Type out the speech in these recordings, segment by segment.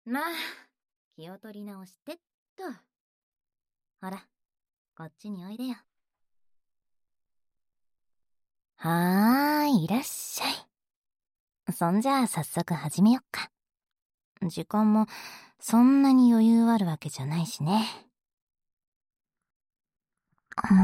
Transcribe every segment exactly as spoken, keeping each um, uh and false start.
まあ、気を取り直してっと。ほら、こっちにおいでよ。はーい、いらっしゃい。そんじゃあ早速始めよっか。時間もそんなに余裕あるわけじゃないしね。うん。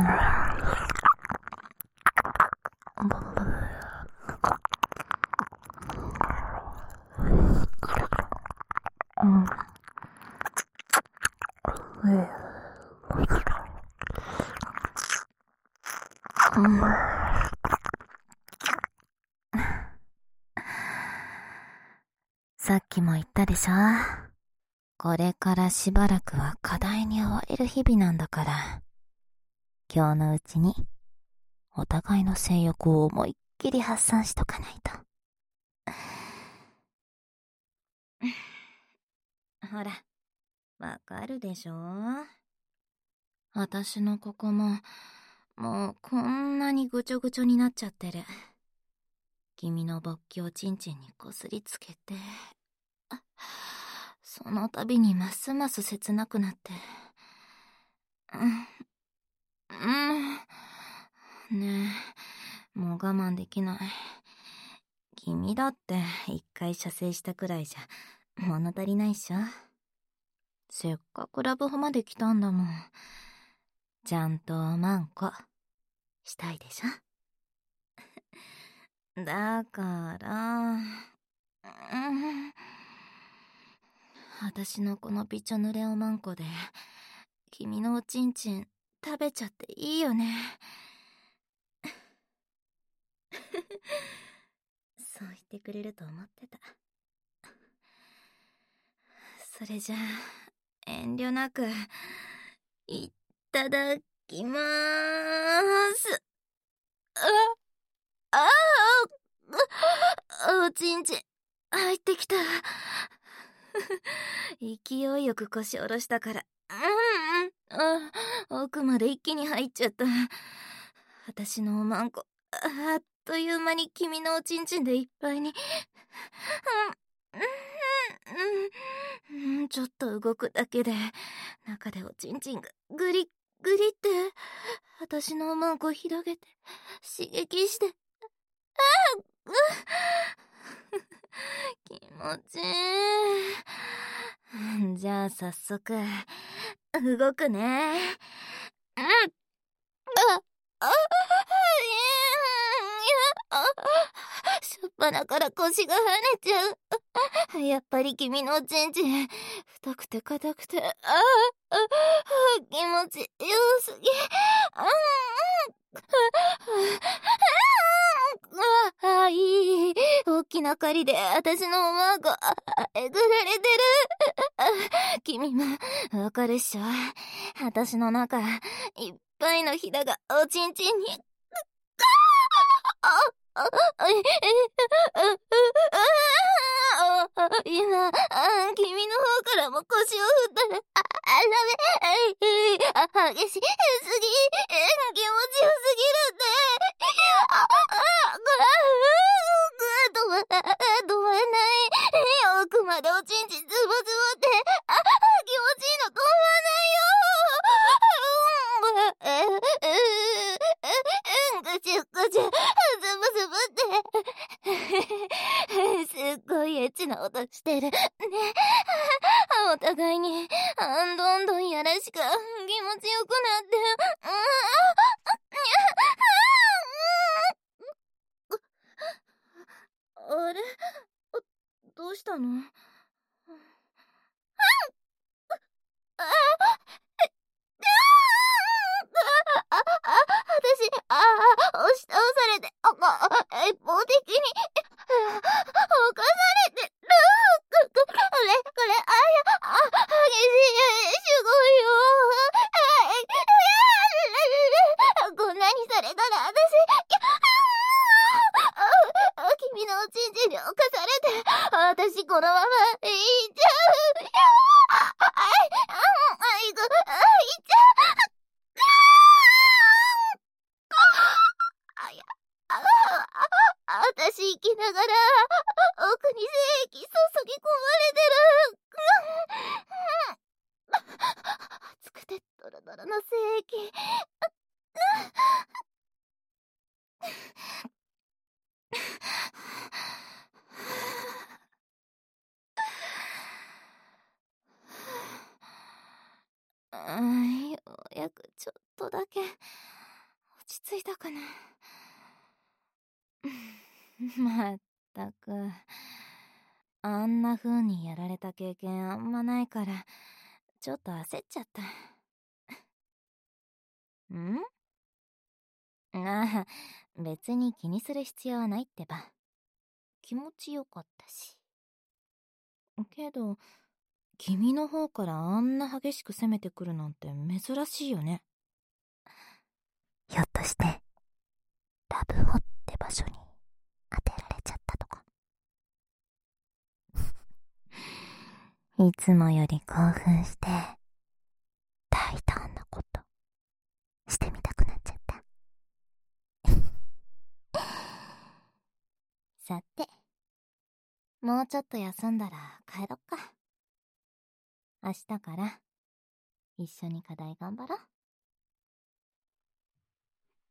さっきも言ったでしょ。これからしばらくは課題に追われる日々なんだから、今日のうちにお互いの性欲を思いっきり発散しとかないと。ほら、わかるでしょ。私のここももうこんなにぐちょぐちょになっちゃってる。君の勃起をチンチンにこすりつけて、その度にますます切なくなって。うん、うん、ねえ、もう我慢できない。君だって一回射精したくらいじゃ物足りないっしょ。せっかくラブホまで来たんだもん。ちゃんとおまんこしたいでしょ。だから、うん、私のこのびちょ濡れおまんこで君のおちんちん食べちゃっていいよね。そう言ってくれると思ってた。それじゃあ遠慮なくいただきまーす。あああ、おちんちん入ってきた。勢いよく腰下ろしたから、うんうん、あ、奥まで一気に入っちゃった。私のおまんこ、あっという間に君のおちんちんでいっぱいに。うん、うん、ちょっと動くだけで中でおちんちんがグリッグリって私のおまんこ広げて刺激して、ああ、気持ちいい。じゃあ早速動くね。うん。あ、あ、いや、しょっぱなから腰が跳ねちゃう。やっぱり君のおちんちん太くて硬くて、ああ、気持ちよすぎ。ああ、あ、いい。大きな針で私のおまんこえぐられてる。君もわかるっしょ。私の中いっぱいのひだがおちんちんに。あ、あ、あ、え、え、あ、あ、あ、今、あ、君の方からも腰を振ったら、あ、あ、ダメ、あ、激しすぎ、気持ちよすぎるって。あ、あ、ぐ、ぐ、止ま、止まらない。奥までおちんちんズボズボって、あ、気持ちいいの止まらないよ。うん、え、え、え、ぐちゅぐちゅ、ズボズボって。すっごいエッチな音してる。ね。お互いに、どんどんやらしく気持ちよくなって。あれ？どうしたの？ああ、あ、私、ああ、押し倒されて、あ、あ、一方的に、犯されてる。こ、これ、これ、あ、いや、あ、激しい、すごいよ。あ、こんなにされたら、私、あ、あ、君のおちんちんに侵されて、私、このまま、いっちゃう。あ、あ、あ、いく、あ、いっちゃう。あ、いや、あ、あ、私生きながら、奥に精液注ぎ込まれてる。 ちょっとだけ落ち着いたかな。まったく、あんな風にやられた経験あんまないから、ちょっと焦っちゃった。ん？ああ、別に気にする必要はないってば。気持ちよかったし。けど、君の方からあんな激しく攻めてくるなんて珍しいよね。ひょっとして、ラブホって場所に当てられちゃったとか。いつもより興奮して、大胆なことしてみたくなっちゃった。さて、もうちょっと休んだら帰ろっか。明日から一緒に課題頑張ろう。